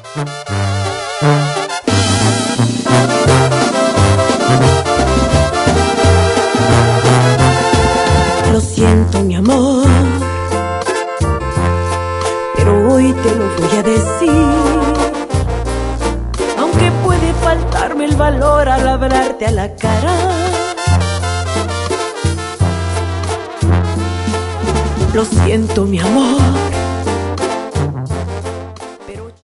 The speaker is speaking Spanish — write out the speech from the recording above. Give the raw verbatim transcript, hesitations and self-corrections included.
Lo siento, mi amor, pero hoy te lo voy a decir, aunque puede faltarme el valor al hablarte a la cara. Lo siento, mi amor,